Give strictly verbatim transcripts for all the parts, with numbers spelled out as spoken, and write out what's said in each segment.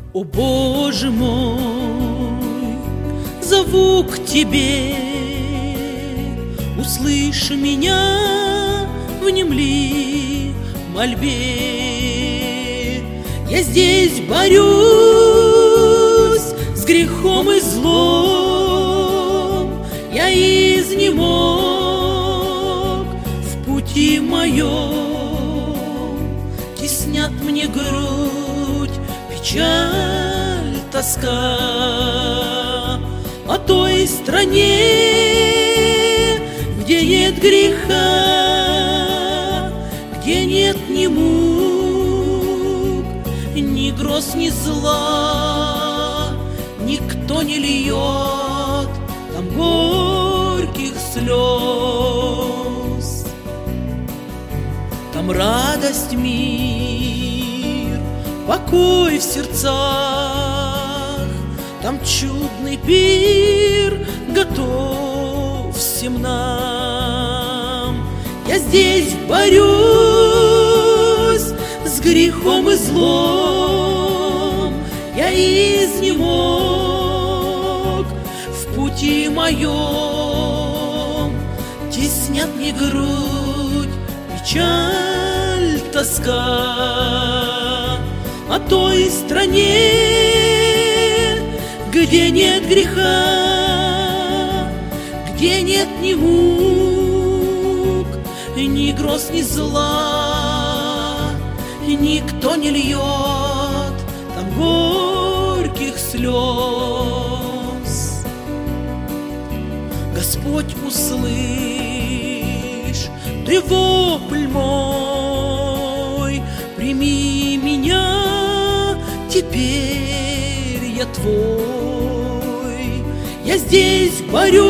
О, Боже мой, зову к Тебе, услышь меня, внемли мольбе. Я здесь борюсь с грехом и злом, я изнемог в пути моем. Теснят мне грудь печаль, тоска о той стране, где нет греха, где нет ни мук, ни гроз, ни зла, никто не льет там горьких слез. Там радость, мир, покой в сердцах, там чудный пир готов всем нам. Я здесь борюсь с грехом и злом, я изнемог в пути моем. Теснят мне грудь печаль, тоска о той стране, где нет греха, где нет ни мук, ни гроз, ни зла, никто не льет там горьких слез. Господь, услышь ты вопль мой, прими меня, теперь я Твой. Я здесь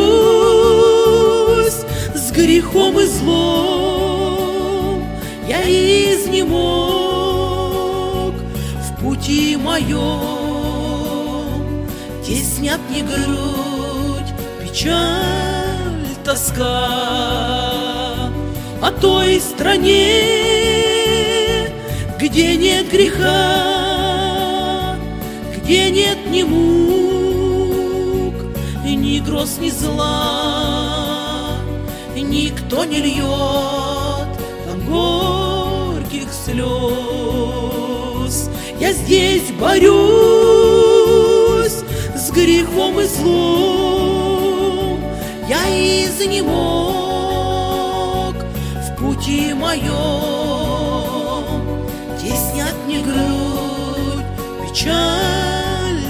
борюсь с грехом и злом, я изнемог в пути моем. Теснят мне грудь печаль, тоска о той стране, где нет греха, где нет ни мук, ни гроз, ни зла, никто не льет там горьких слез. Я здесь борюсь с грехом и злом, я изнемог в пути моем. Теснят мне грудь печаль,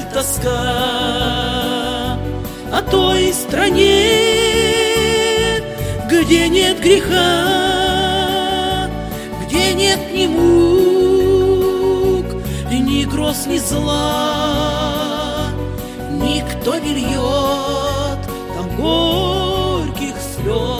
тоска о той стране, где нет греха, где нет ни мук, ни гроз, ни зла, никто не льет там горьких слез.